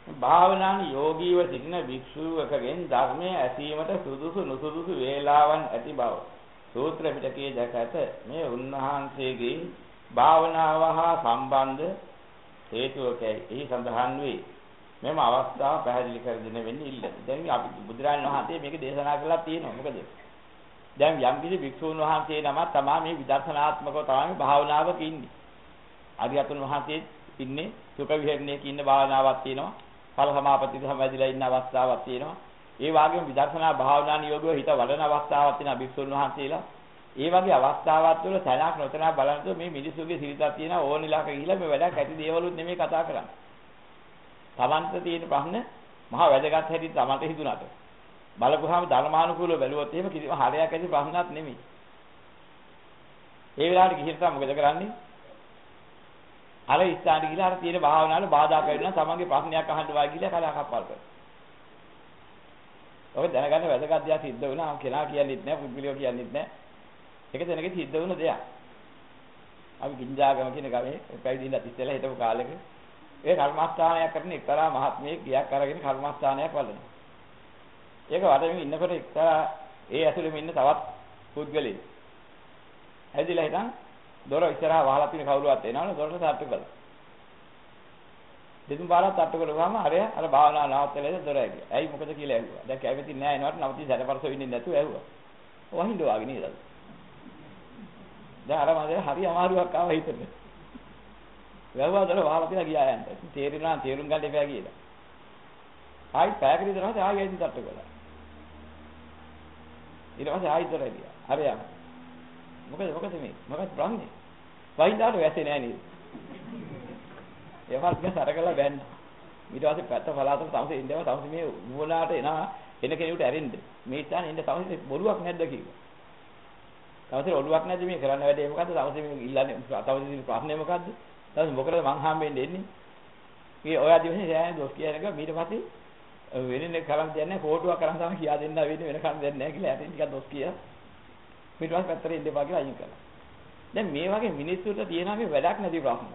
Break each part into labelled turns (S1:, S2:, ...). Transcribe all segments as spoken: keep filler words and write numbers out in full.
S1: භාවනානි යෝගීව සිටින භික්ෂුවකගෙන් ධර්මයේ ඇසීමට සුදුසු නුසුදුසු වේලාවන් ඇති බව සූත්‍ර පිටකයේ දැක ඇත. මේ උන්වහන්සේගේ භාවනාව හා සම්බන්ධ හේතුවකයි එහි සඳහන් වේ. මෙම අවස්ථාව පැහැදිලි කර දෙන්න වෙන්නේ ඉල්ල. දැන් අපි බුදුරජාණන් වහන්සේ මේක දේශනා කළා තියෙනවා. මොකද දැන් යම් කිසි භික්ෂුන් වහන්සේ නමක් තමයි මේ විදර්ශනාත්මකව තමයි භාවනාවක ඉන්නේ. අරියතුන් වහන්සේ ඉන්නේ සුඛ විහරණයක ඉන්න භාවනාවක් තියෙනවා. ඵල සමාපatti සම්වැදිලා ඉන්න අවස්ථාවක් තියෙනවා. ඒ වගේම විදර්ශනා භාවනා නියෝගව හිත වඩන අවස්ථාවක් තියෙනවා භික්ෂුන් වහන්සේලා. ඒ වගේ අවස්ථාවක් තුළ තැනක් නොතැනක් බලනකොට මේ මිනිස්සුගේ සිරිතක් තියෙන ඕනෙලාක ගිහිලා මේ වැඩක් ඇති දේවලුත් නෙමෙයි කතා කරන්නේ. තමන්ට තියෙන ප්‍රශ්න මහා වැදගත් හැටි තමන්ට හිතුණාට බලපුවාම ධර්මානුකූලව බැලුවොත් එහෙම කිසිම හරයක් ඇති ප්‍රශ්නයක් නෙමෙයි. ඒ වෙලාවට ගිහින් තමයි මොකද කරන්නේ? අර ඉස්සාට ගිහිලා අර තියෙන භාවනාවල බාධා කරනවා තමන්ගේ ප්‍රශ්නයක් අහන්න වායි ගිහිලා කලකප්පල් කරනවා. ඔබ දැනගන්න වැදගත් දෙයක් සිද්ධ වුණා. කෙනා කියන්නේත් නැහැ, පුද්ගලියෝ කියන්නේත් නැහැ. ඒක දැනගෙන සිද්ධ වුණ දෙයක්. අපි ගින්ජාගම කියන ගමේ පැවිදිින්දත් ඉස්සෙල්ලා හිටපු කාලෙක ඒ කර්මස්ථානයක් කරන එක්තරා මහත්මයෙක් ගියක් අරගෙන කර්මස්ථානයක් වළඳනවා. ඒක වටේම ඉන්නකොට එක්තරා ඒ ඇතුළෙම ඉන්න තවත් පුද්ගලෙක්. ඇවිදලා හිටන් දොර ඉස්සරහා වහලා තියෙන කවුරුවත් එනවනේ දොරට තට්ටු කළා. දෙතුන් පාරක් තට්ටු කළාම හරිය අර භාවනාව නවත්තලා දොර ඇගියා. ඇයි මොකද කියලා ඇහුවා. දැන් කැවිති නෑ එනවට නවති සැරපරසෝ ඉන්නේ නැතුව ඇහුවා. වහින්න වාගේ නේද? දැන් අර මගේ හරි අමාරුවක් ආවා හිතට. වැව්වාදල වහලා තියලා ගියා යන්න. තේරෙනවා තේරුම් ගන්න එපා කියලා. ආයි පැයකට විතර හරි ආයෙ ඇවිත් තට්ටු කළා. ඊට පස්සේ ආයෙත් දොර ඇගියා. හරියම. මොකද මොකද මේ? මොකද ප්‍රශ්නේ? වහින්දාට වැස්සේ නෑ නේද? ඒවත් ගස් අරගලා බෑන්න. ඊට පස්සේ පැත්ත පලාතට තමයි ඉඳව තමයි මේ නුවණාට එනවා එන කෙනෙකුට ඇරෙන්න. මේ ඉස්සානේ ඉන්න තමයි බොරුවක් නැද්ද කිව්වා. තවසේ ඔළුවක් නැද්ද මේ කරන්න වැඩේ මොකද්ද? තවසේ මේ ඉල්ලන්නේ තවසේ ප්‍රශ්නේ මොකද්ද? තවසේ මොකටද මං හම්බෙන්නේ එන්නේ? මේ ඔය දිවසේ සෑහෙන දොස් කියන එක ඊට පස්සේ වෙනින්නේ කරන් දෙන්නේ ෆෝටෝවක් කරන් තමයි කියා දෙන්න වෙන්නේ වෙන කන් දෙන්නේ නැහැ කියලා ඇටින් ටිකක් දොස් කියා. ඊට පස්සේ පැත්තට ඉන්න එපා කියලා අයින් කළා. දැන් මේ වගේ මිනිස්සුන්ට තියෙනවා වැඩක් නැති ප්‍රශ්න.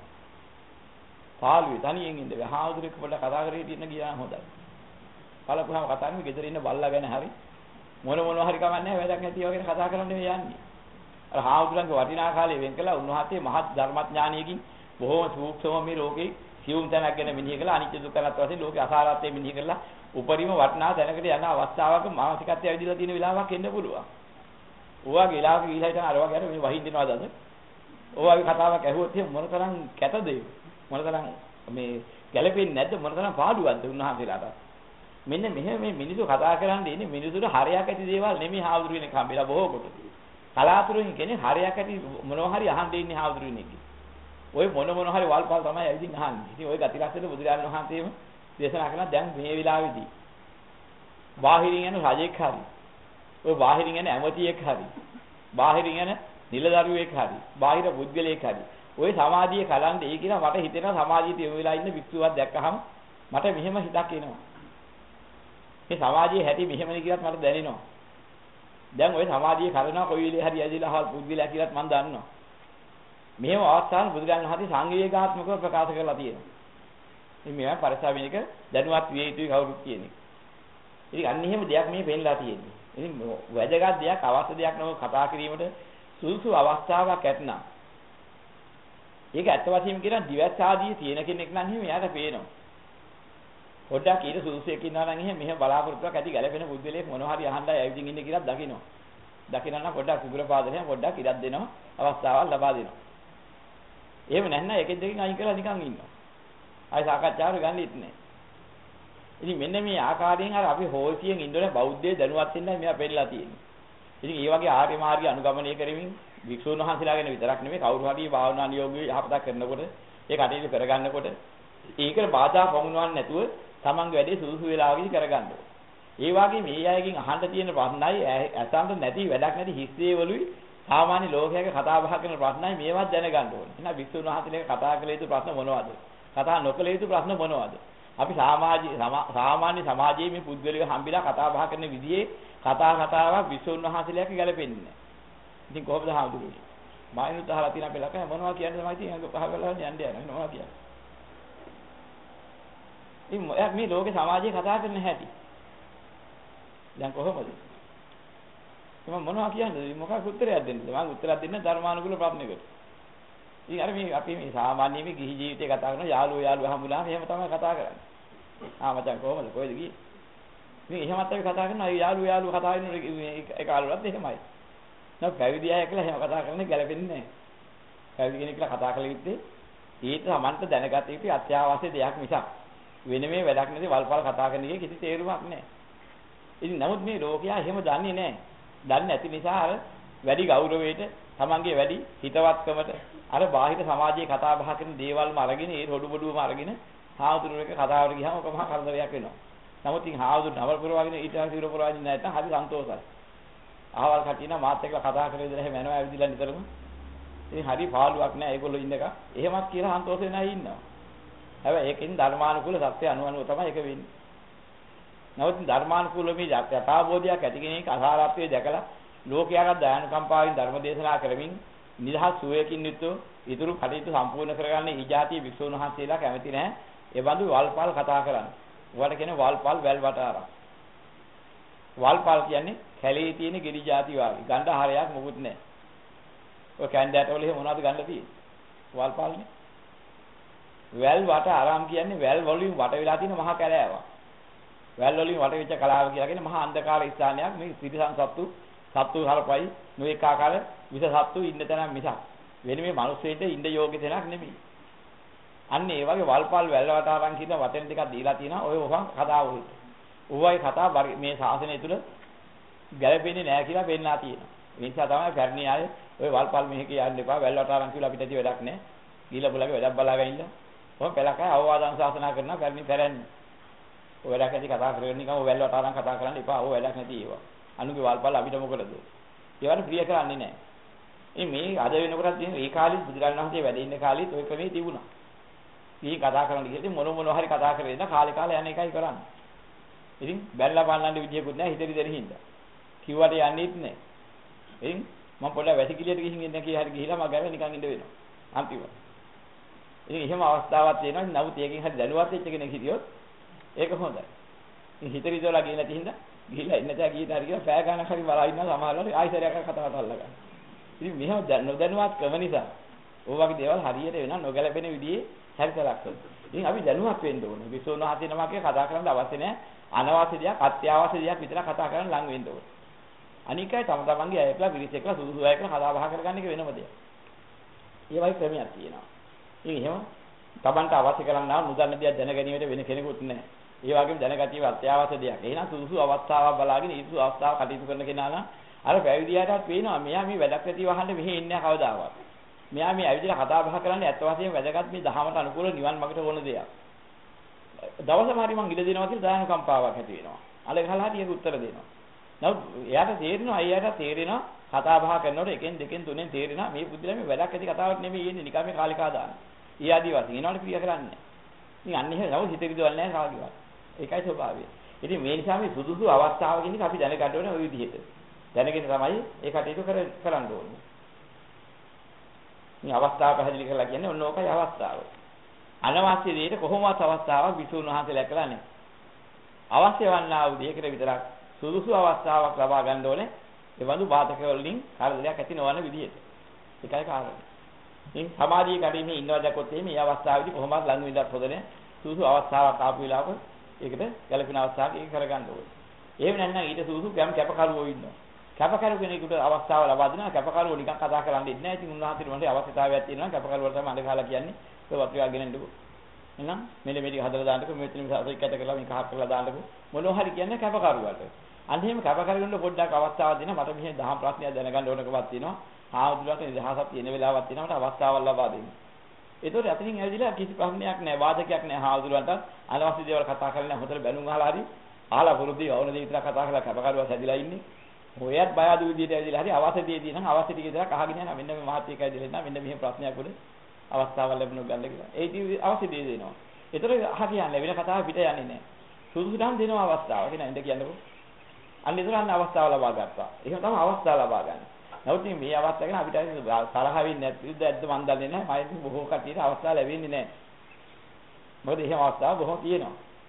S1: පාළුවේ තනියෙන් ඉන්න බෑ. හාමුදුරුවෝ පොඩ්ඩක් කතා කරේ ඉන්න ගියා හොඳයි. බලපුවාම කතා කරන්නේ ගෙදර ඉන්න බල්ලා ගැන හරි මොන මොනවා හරි කමන්නේ වැඩක් නැති වගේ කතා කරන්න මේ යන්නේ. අර හාමුදුරන්ගේ වටිනා කාලේ වෙන් කළා උන්වහන්සේ මහත් ධර්මඥානියකින් බොහෝම සූක්ෂම මේ ලෝකේ සියුම් තැනක් ගැන මෙනෙහි කළා අනිත්‍ය දුක්ඛ වශයෙන් ලෝකේ අසාරත්වයේ මෙනෙහි කළා උපරිම වටිනා තැනකට යන අවස්ථාවක මානසිකත්වය ඇවිදලා තියෙන වෙලාවක් එන්න පුළුවන්. ඔයගේ වෙලාවක ගිහිලා හිටන් අර වගේ අර මේ වහින් දෙනවද අද? ඔයගේ කතාවක් ඇහුවොත් එහෙනම් මොනතරම් කැතද ඒක? මොනතරම් මේ ගැළපෙන්නේ නැද්ද මොනතරම් පාඩුවක්ද උන්වහන්සේලාට? මෙන්න මෙහෙම මේ මිනිස්සු කතා කරන්නේ ඉන්නේ මිනිසුන්ට හරයක් ඇති දේවල් නෙමෙයි හාමුදුරු කෙනෙක් හම්බෙලා බොහෝ කොට. කලාතුරකින් කෙනෙක් හරයක් ඇති මොනවා හරි අහන්න ඉන්නේ හාමුදුරු කෙනෙක්. ඔය මොන මොන හරි වල්පල් තමයි ඇවිදින් අහන්නේ. ඉතින් ওই ගති ලක්ෂණ බුදුරජාණන් වහන්සේම දේශනා කරනවා දැන් මේ වෙලාවේදී. බාහිරින් යන රජෙක් හරි. ඔය බාහිරින් යන ඇමතියෙක් හරි. බාහිරින් යන නිලදරුවෙක් හරි. බාහිර පුද්ගලයෙක් හරි. ඔය සමාධියේ කලන්නේ ඒ කියන මට හිතෙනවා සමාධියට යොමු වෙලා ඉන්න වික්ෂුවක් දැක්කහම මට මෙහෙම හිතක් එනවා. මේ සමාධියේ හැටි මෙහෙමනේ කියලාත් මට දැනෙනවා. දැන් ওই සමාධියේ කරනවා කොයි වෙලේ හරි ඇදිලා හල් පුද්ගලයා කියලාත් මම දන්නවා. මෙහෙම අවස්ථාවල බුදුරජාණන් වහන්සේ සංවේගාත්මකව ප්‍රකාශ කරලා තියෙනවා. ඉතින් මේවා පරිසාවෙනික දැනුවත් විය යුතුයි කවුරුත් කියන්නේ. ඉතින් අන්න එහෙම දෙයක් මේ වෙන්නලා තියෙන්නේ. ඉතින් වැදගත් දෙයක් අවශ්‍ය දෙයක් නම කතා කිරීමට සුදුසු අවස්ථාවක් ඇතනම්. ඒක ඇත්ත වශයෙන්ම කියන දිවස් ආදී තියෙන කෙනෙක් නම් එහෙම එයාට පේනවා. පොඩ්ඩක් ඊට සුදුසුයෙක් ඉන්නවා නම් එහෙම මෙහෙම බලාපොරොත්තුවක් ඇති ගැලපෙන පුද්ගලයෙක් මොනවා හරි අහන්නයි ඇවිදින් ඉන්නේ කියලා දකිනවා. දකිනවා නම් පොඩ්ඩක් උගුර පාදයෙන් පොඩ්ඩක් ඉඩක් දෙනවා අවස්ථාවක් ලබා දෙනවා. එහෙම නැත්නම් එකෙන් දෙකකින් අයින් කරලා නිකන් ඉන්නවා. ආයි සාකච්ඡාවට ගන්නෙත් නැහැ. ඉතින් මෙන්න මේ ආකාරයෙන් අර අපි හෝසියෙන් ඉන්නෝනේ බෞද්ධයේ දැනුවත් වෙන්නයි මෙයා පෙන්නලා තියෙන්නේ. ඉතින් ඒ වගේ ආර්ය මාර්ගය අනුගමනය කරමින් වික්ෂුන් වහන්සේලා ගැන විතරක් නෙමෙයි කවුරු හරි භාවනා නියෝගී යහපතක් කරනකොට ඒ කටයුතු කරගන්නකොට ඒකට බාධා පමුණවන්නේ නැතුව තමන්ගේ වැඩේ සුදුසු වෙලාවකදී කරගන්න ඕනේ. ඒ වගේ මේ අයගෙන් අහන්න තියෙන ප්‍රශ්නයි අසන්න නැති වැඩක් නැති හිස්සේ වලුයි සාමාන්‍ය ලෝකයේ කතා බහ කරන ප්‍රශ්නයි මේවත් දැනගන්න ඕනේ. එහෙනම් වික්ෂුන් වහන්සේලා කතා කළ යුතු ප්‍රශ්න මොනවද? කතා නොකළ යුතු ප්‍රශ්න මොනවද? අපි සමාජ සාමාන්‍ය සමාජයේ මේ පුද්ගලිකව හම්බිලා කතා බහ කරන විදිහේ කතා කතාවක් වික්ෂුන් වහන්සේලාට ගැලපෙන්නේ නැහැ. ඉතින් කොහොමද හාමුදුරුවෝ? මායිනුත් අහලා තියෙන අපේ ලකයි මොනවා කියන්නේ තමයි ඉතින් අඟ පහ කරලා යන්න යනවා මොනවා කියන්නේ. ඉතින් මේ ලෝකේ සමාජයේ කතා කරන හැටි. දැන් කොහොමද? මම මොනවා කියන්නේ? මොකක් උත්තරයක් දෙන්නද? මම උත්තරයක් දෙන්න ධර්මානුකූල ප්‍රශ්නයකට. ඉතින් අර මේ අපි මේ සාමාන්‍ය මේ ගිහි ජීවිතේ කතා කරන යාළුවෝ යාළුවෝ හම්බුනාම එහෙම තමයි කතා කරන්නේ. ආ මචං කොහොමද? කොහෙද ගියේ? මේ එහෙමත් අපි කතා කරනවා යාළුවෝ යාළුවෝ කතා කරන එක කාලවලත් එහෙමයි. නෝ පැවිදි අය කියලා එහෙම කතා කරන්නේ ගැලපෙන්නේ නැහැ. පැවිදි කෙනෙක් කියලා කතා කළ යුත්තේ ඊට සමන්ත දැනගත යුතු අත්‍යවශ්‍ය දෙයක් මිසක් වෙන මේ වැඩක් නැති වල්පල් කතා කරන එකේ කිසි තේරුමක් නැහැ. ඉතින් නමුත් මේ ලෝකයා එහෙම දන්නේ නැහැ. දන්නේ නැති නිසා අර වැඩි ගෞරවයට තමන්ගේ වැඩි හිතවත්කමට අර බාහිර සමාජයේ කතා බහ කරන දේවල්ම අරගෙන ඒ රොඩු බොඩුවම අරගෙන හාමුදුරුවෝ එක කතාවට ගියාම ඔක මහා කරදරයක් වෙනවා. නමුත් ඉතින් හාමුදුරුවෝ නවල් පුරවාගෙන ඊට පස්සේ ඉර පුරවාගෙන නැත්නම් හරි සන්තෝෂයි. අහවල් කටිනා මාත් එක්කලා කතා කරලා ඉඳලා එහෙම යනවා ඇවිදලා නිතරම. ඉතින් හරි පාළුවක් නැහැ ඒගොල්ලෝ ඉන්න එක. එහෙමත් කියලා සන්තෝෂ වෙන අය ඉන්නවා. හැබැයි ඒකෙන් ධර්මානුකූල සත්‍ය අනුවනුව තමයි ඒක වෙන්නේ. නමුත් ධර්මානුකූල මේ යථාබෝධයක් ඇති කෙනෙක් අසාරත්වයේ දැකලා ලෝකයාට දයානුකම්පාවෙන් ධර්ම දේශනා කරමින් නිදහස් සුවයකින් යුතුව ඊතුරු කටයුතු සම්පූර්ණ කරගන්න ඊජාතිය වික්ෂුන් වහන්සේලා කැමති නැහැ. ඒ බඳු වල්පල් කතා කරන්නේ. උවට කියන්නේ වල්පල් වැල් වටාරක්. වල්පල් කියන්නේ කැලේ තියෙන ගෙඩි జాති වාගේ. ගණ්ඩ හරයක් මොකුත් නැහැ. ඔය කැන්ඩෑට වල එහෙම මොනවද ගන්න තියෙන්නේ? වල්පල්නේ. වැල් වට ආරාම් කියන්නේ වැල් වලින් වට වෙලා තියෙන මහා කැලෑවක්. වැල් වලින් වට වෙච්ච කලාව කියලා කියන්නේ මහා අන්ධකාර ස්ථානයක්. මේ ත්‍රිසං සත්තු සත්තු හරපයි නොඑක ආකාර විස සත්තු ඉන්න තැනක් මිසක් වෙන මේ මිනිස්සෙන්ට ඉන්න යෝග්‍ය තැනක් නෙමෙයි. අන්න ඒ වගේ වල්පල් වැල් වට ආරාම් කියන වචන ටිකක් දීලා තියෙනවා. ඔය ඔහන් කතාව උයි. ඔවයි කතා මේ ශාසනය තුල ගැලපෙන්නේ නැහැ කියලා පෙන්නලා තියෙනවා. ඒ නිසා තමයි පැරණි ආයේ ඔය වල්පල් මෙහෙක යන්න එපා වැල් වට ආරාම් කියලා අපිට ඇති වැඩක් නැහැ. ගිහලා බලගේ වැඩක් බලාගෙන ඉන්න. ඔහොම පළකයි අවවාද අනුශාසනා කරනවා පැරණි පැරණි. ඔය වැඩක් ඇති කතා කරගෙන නිකන් ඔය වැල් වට ආරාම් කතා කරන්න එපා. ඔය වැඩක් නැති ඒවා. අනුගේ වල්පල් අපිට මොකටද? ඒවට ප්‍රිය කරන්නේ නැහැ. ඉතින් මේ අද වෙනකොටත් තියෙන ඒ කාලේ බුදුරජාණන් වහන්සේ වැඩ ඉන්න කාලෙත් ඔය ක්‍රමේ තිබුණා. මේ කතා කරන්න ගිහින් මොන මොන හරි කතා කරගෙන ඉන්න කාලේ කාලේ යන එකයි කරන්නේ. ඉතින් බැලලා බලන්න විදියකුත් නැහැ හිතේ දෙන හින්දා. කිව්වට යන්නේත් නැහැ. ඉතින් මම පොඩ්ඩක් වැසිකිළියට ගිහින් ඉන්න කී හරි ගිහිලා මම ගැව නිකන් ඉඳ වෙනවා. අන්තිමට. ඉතින් එහෙම අවස්ථාවක් තියෙනවා. නමුත් ඒකෙන් හරි දැනුවත් වෙච්ච කෙනෙක් හිටියොත් ඒක හොඳයි. ඉතින් හිතේ ඉඳලා ගිහින් නැති හින්දා ගිහිලා ඉන්න තැන ගිහින් හරි කියලා පෑ ගන්නක් හරි බලා ඉන්නවා සමහරවල් ආයිසරයක් කතාවට අල්ලගන්න. ඉතින් මෙහෙම නොදැනුවත් කම නිසා ඔය වගේ දේවල් හරියට වෙනවා නොගැලපෙන විදිහේ හැරිතලක් කරනවා. ඉතින් අපි දැනුවත් වෙන්න ඕනේ. විසෝන හතේ නමක කතා කරන්න අවශ්‍ය නැහැ. අනවශ්‍ය දෙයක් අත්‍යවශ්‍ය දෙයක් විතර කතා කරන්න ලඟ වෙන්න ඕනේ. අනිකයි තම තමන්ගේ අයකලා විරිසෙක්ලා සුදුසු අයකලා කතා බහ කරගන්න එක වෙනම දෙයක්. ඒ වගේ ක්‍රමයක් තියෙනවා. ඉතින් එහෙම තමන්ට අවශ්‍ය කරන්නා නුදන්න දෙයක් දැනගැනීමට වෙන කෙනෙකුත් නැහැ. ඒ වගේම දැනගතිය අත්‍යවශ්‍ය දෙයක්. එහෙනම් සුදුසු අවස්ථාවක් බලාගෙන ඊසු අවස්ථාව කටයුතු කරන කෙනා නම් අර පැවිදියාටත් පේනවා මෙයා මේ වැඩක් නැති වහන්න මෙහෙ ඉන්නේ කවදාවත්. මෙයා මේ ඇවිදලා කතා බහ කරන්නේ ඇත්ත වශයෙන්ම වැදගත් මේ දහමට අනුකූල නිවන් මාර්ගට ඕන දෙයක්. දවසම හරි මං ඉඳ දෙනවා කියලා දායකම්පාවක් ඇති වෙනවා. අල ගහලා හරි ඒක උත්තර දෙනවා. නමුත් එයාට තේරෙනවා අයියාට තේරෙනවා කතා බහ කරනකොට එකෙන් දෙකෙන් තුනෙන් තේරෙනවා මේ බුද්ධිලා මේ වැඩක් ඇති කතාවක් නෙමෙයි එන්නේ නිකන් මේ කාලිකා දාන. ඊ ආදී වශයෙන් ඒනවල ක්‍රියා කරන්නේ. ඉතින් අන්න එහෙම නමුත් හිතේ විදවල් නැහැ කාගේවත්. ඒකයි ස්වභාවය. ඉතින් මේ නිසා මේ සුදුසු අවස්ථාවකින් අපි දැනගන්න ඕනේ ওই විදිහට. දැනගෙන තමයි ඒ කටයුතු කරන්න ඕනේ. මේ අවස්ථාව පැහැදිලි කරලා කියන්නේ ඔන්න ඕකයි අවස්ථාව. අනවශ්‍ය දෙයකට කොහොමවත් අවස්ථාවක් විසුණු වහන්සේලා කළා නැහැ. අවශ්‍ය වන්නා වූ දෙයකට විතරක් සුදුසු අවස්ථාවක් ලබා ගන්න ඕනේ. ඒ වඳු බාධක වලින් කාර්යයක් ඇති නොවන විදිහට. ඒකයි කාරණේ. ඉතින් සමාජීය කඩේමේ ඉන්නවා දැක්කොත් මේ අවස්ථාවේදී කොහොමවත් ලඟ වෙන්නත් හොඳ නැහැ. සුදුසු අවස්ථාවක් ආපු වෙලාවක ඒකට ගැළපෙන අවස්ථාවක් ඒක කරගන්න ඕනේ. එහෙම නැත්නම් ඊට සුදුසු ගැම් කැපකරුවෝ ඉන්නවා. කැපකරු කෙනෙකුට අවස්ථාව ලබා දෙනවා කැපකරුවෝ නිකන් කතා කරන්න ඉන්නේ නැහැ. ඉතින් උන්වහන්සේට මොකද අවශ්‍යතාවයක් තියෙනවා කැපකරුවෝ තමයි අඬ ගහලා කියන්නේ. ඒක වත්‍රියා ගෙනෙන්නකෝ. එහෙනම් මෙන්න මේ ටික හදලා දාන්නකෝ මෙතන මේ කැට කරලා මේ කහක් කරලා දාන්නකෝ. මොනවා හරි කියන්නේ කැපකරුවාට. අන්න එහෙම කැපකරුවෙන්න පොඩ්ඩක් අවස්ථාවක් දෙනවා. මට මෙහෙ දහම් ප්‍රශ්නයක් දැනගන්න ඕනකමක් තියෙනවා. ආවුදුලට නිදහසක් තියෙන වෙලාවක් තියෙනවා මට අවස්ථාවක් ලබා දෙන්න. ඒතකොට අතනින් ඇවිදලා කිසි ප්‍රශ්නයක් නැහැ වාදකයක් නැහැ ආවුදුලට අනවශ්‍ය දේවල් කතා කරන්නේ හොතට බැනුම් අහලා හරි අහලා පුරුද්දී වවුන දේ විතර කතා කරලා කැපකරුවා සැදිලා ඉන්නේ. ඔයත් බය අඩු විදියට ඇවිදලා හරි අවශ්‍ය දේ දිනන අවශ්‍ය ටික විතරක් අහගෙන යනවා. මෙන්න මේ මහත්යෙක් ඇවිදලා ඉන්නවා. මෙන්න මෙහෙම ප්‍රශ්නයක් උඩ අවස්ථාවක් ලැබුණොත් ගන්න කියලා. ඒ ඉතින් අවශ්‍ය දේ දෙනවා. ඒතකොට අහ කියන්නේ වෙන කතාවක් පිට යන්නේ නැහැ. සුදුසුදම් දෙනවා අවස්ථාව. කියන ඉඳ කියන්නකෝ. අන්න ඒතර අන්න අවස්ථාව ලබා ගත්තා. එහෙම තමයි අවස්ථාව ලබා ගන්න. නමුත් මේ අවස්ථාව ගැන අපිට තරහ වෙන්නේ නැති ඇද්ද මන් දන්නේ නැහැ. මම බොහෝ කටියට අවස්ථාව ලැබෙන්නේ නැහැ. මොකද එහෙම අවස්ථාව බොහෝ තියෙනවා.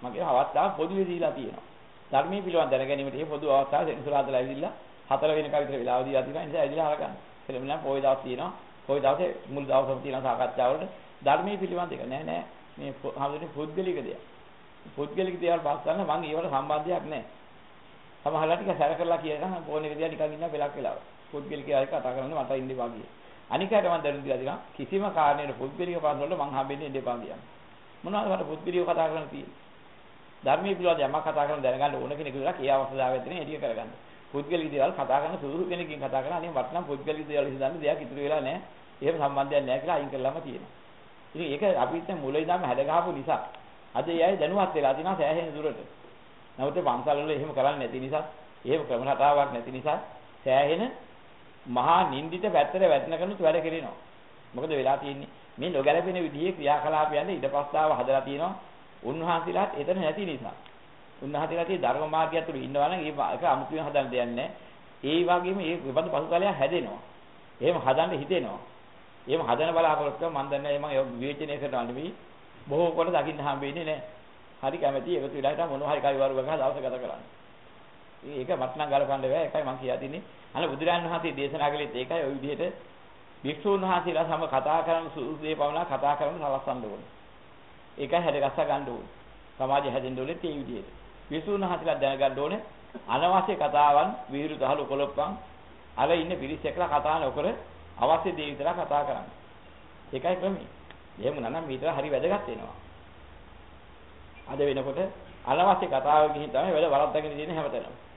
S1: මගේ අවස්ථාව පොදුවේ දීලා තියෙනවා. ධර්මයේ පිළිවන් දැන ගැනීමට මේ පොදු අවස්ථාව සෙනසුරාදලා ඇවිල්ලා හතර වෙනකම් විතර වෙලාව දීලා තියෙනවා. ඒ නිසා ඇවිල්ලා අරගන්න. එළම නම් පොයි දවස් තියෙනවා. පොයි දවසේ මුල් දවසම තියෙන සාකච්ඡාවලට ධර්මයේ පිළිවන් දෙක නෑ නෑ මේ හඳුනේ පුද්ගලික දෙයක්. පුද්ගලික දේවල් පාස් කරන්න මම ඒවට සම්බන්ධයක් නෑ. සමහරවිට ටික සැර කරලා කියනවා ෆෝන් එක දිහා නිකන් ඉන්න වෙලක් වෙලාව. පුද්ගලික අය කතා කරන්නේ මට ඉන්න එපා කියලා. අනිකට මම දැනුම් දීලා තියෙනවා කිසිම කාරණයකට පුද්ගලික පාස් වලට මං හම්බෙන්නේ ඉන්න එපා කියන්නේ. මොනවද මට පුද්ගලිකව කතා කරන්න තියෙන්නේ? ධර්මයේ පිළිවෙල යමක් කතා කරන දැනගන්න ඕන කෙනෙක් විතරක් ඒ අවස්ථාව ඇතුලේ එළිය කරගන්න. පුද්ගලික දේවල් කතා කරන සුදුසු කෙනකින් කතා කරන අනේ වටනම් පුද්ගලික දේවල් හිතන්න දෙයක් ඉතුරු වෙලා නැහැ. එහෙම සම්බන්ධයක් නැහැ කියලා අයින් කරලාම තියෙනවා. ඉතින් ඒක අපිට මුල ඉඳන්ම හැදගහපු නිසා අද ඒ අය දැනුවත් වෙලා තියෙනවා සෑහෙන දුරට. නමුත් පන්සල් වල එහෙම කරන්නේ නැති නිසා, එහෙම ක්‍රම රටාවක් නැති නිසා සෑහෙන මහා නින්දිත පැත්තට වැටෙන කෙනුත් වැඩ කරනවා. මොකද වෙලා තියෙන්නේ මේ නොගැලපෙන විදිහේ ක්‍රියාකලාපයන් ඊට පස්සාව හදලා තියෙනවා. උන්වහන්සේලාත් එතන නැති නිසා. උන්වහන්සේලා tie ධර්ම මාර්ගය තුළ ඉන්නවා නම් ඒක අමුතුවෙන් හදන්න දෙයක් නැහැ. ඒ වගේම මේ විපද පසුතලය හැදෙනවා. එහෙම හදන්න හිතෙනවා. එහෙම හදන බලාපොරොත්තු මම දන්නේ මම ඒක විවේචනය කරනවා නෙවෙයි. බොහෝ කොට දකින්න හම්බෙන්නේ නැහැ. හරි කැමැති එකතු වෙලා හිටා මොනවා හරි කවි වරුවක දවස ගත කරන්න. ඒක මට නම් ගලපන්න බෑ. ඒකයි මම කියා දෙන්නේ. අන්න බුදුරජාණන් වහන්සේ දේශනා කළේත් ඒකයි ওই විදිහට වික්ෂුන් වහන්සේලා සම කතා කරන සුදුසේ පවනා කතා කරන සලස්සන්න ඕනේ. ඒකයි හැදගස්ස ගන්න ඕනේ. සමාජය හැදෙන්න ඕනේ ඒ විදිහට. වික්ෂුන් වහන්සේලා දැනගන්න ඕනේ අනවශ්‍ය කතාවන් විහිළු දහළු කොලොප්පන් අර ඉන්න පිරිස් එක්කලා කතා නොකර අවශ්‍ය දේ විතරක් කතා කරන්න. ඒකයි ක්‍රමය. එහෙම නැත්නම් මේතර හරි වැදගත් වෙනවා. අද වෙනකොට අනවශ්‍ය කතාව ගිහින් තමයි වැඩ වරද්දාගෙන තියෙන හැමතැනම.